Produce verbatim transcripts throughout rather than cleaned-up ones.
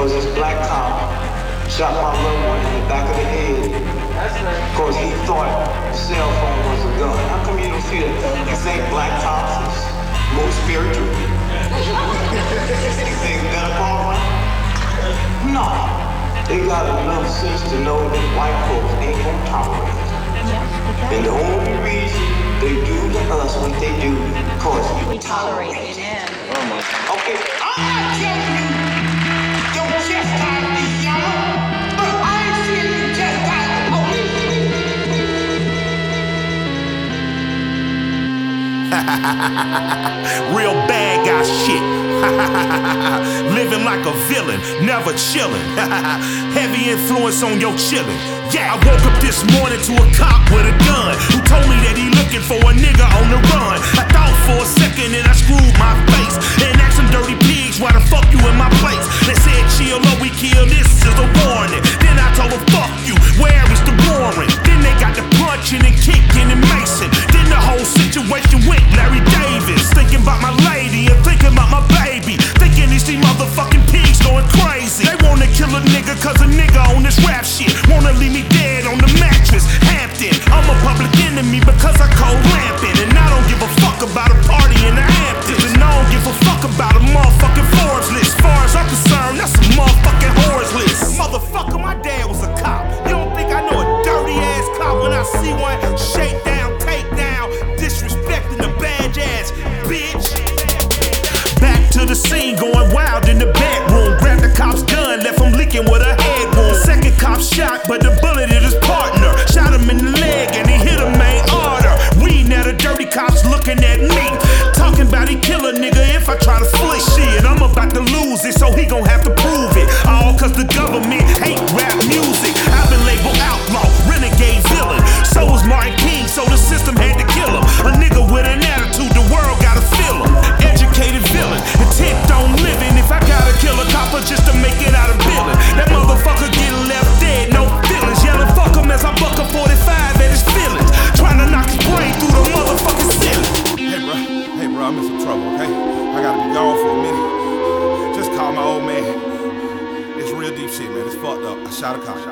Cause this black cop shot my loved one in the back of the head. Cause he thought a cell phone was a gun. How come you don't see that? You think black cops is more spiritual? You think better call one? No. They got enough sense to know that white folks ain't gonna tolerate it. And the only reason they do to us what they do, cause we tolerate it. Oh my God. Okay, I'm not telling you don't chastise these young, but I ain't seeing you chastise the police. Real bad guy shit. Living like a villain, never chillin'. Heavy influence on your chillin'. Yeah, I woke up this morning to a cop with a gun who told me that he looking for a nigga on the run. I thought for a second and I screwed my face and asked some dirty pigs, why the fuck you in my place? They said chill or we kill, this is a warning. Then I told them fuck you, where is the warrant? Then they got the punching and kicking and macing. Then the whole situation went Larry Davis. Thinking about my lady and thinking about my baby. Thinking these these motherfucking pigs going crazy. They wanna kill a nigga cause a nigga on this rap shit. Wanna leave me dead on the mattress, Hampton. I'm a public enemy because I cold lamping. And I don't give a fuck about a party in the Hamptons. And I don't give a fuck about a motherfucking Forbes list. As far as I'm concerned, that's a motherfucking whores list. Motherfucker, my dad was a cop. You don't think I know a dirty ass cop when I see one? Shake down, take down, disrespecting the badge ass bitch. Back to the scene, going wild in the bedroom. Grabbed the cop's gun, left him leaking with a head wound. Second cop shot, but the bullet hit his partner. Shot him in the leg and he hit a main order. We now the dirty cops looking at me, talking about he kill a nigga if I try to flee. Shit, I'm about to lose it, so he gon' have to prove it. All cause the government hate rap music. I've been labeled outlaw, renegade villain. So was Martin King, so the system had to kill him. A nigga with an attitude, the world gotta feel him. Educated villain, intent on living. If I gotta kill a copper just to make it out of villain, that motherfucker get left dead, no feelings. Yelling fuck him as I buck a forty-five at his feelings. Trying to knock his brain through the motherfucking ceiling. Hey bro, hey bro, I'm in some trouble, okay? I gotta be gone for a minute. Just call my old man. It's real deep shit, man. It's fucked up. I shot a cop.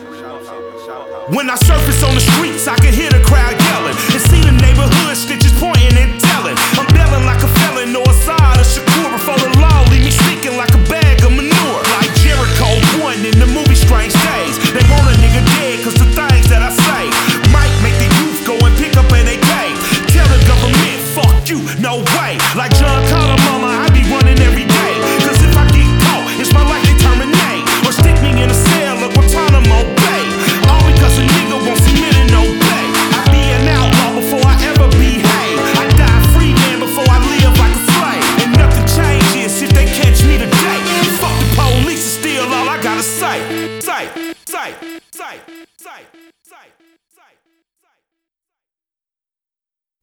When I surface on the streets, I can hear the crowd yelling and see the neighborhood stitches pointing and telling. I'm belling like a felon or Assad or Shakur before the law leave me stinking like a bag of manure. Like Jericho one in the movie Strange Days. They want a nigga dead cause the things that I say might make the youth go and pick up an A K. Tell the government, fuck you, no way. Like John Carter, mama, I be running every day. Cause if I get caught, it's my life they terminate. Or stick me in a cell or Guantanamo Bay. All because a nigga won't submit and obey. I be an outlaw before I ever behave. I die free man before I live like a slave. And nothing changes if they catch me today. Fuck the police is still all I gotta say. Say, say, say, say, say.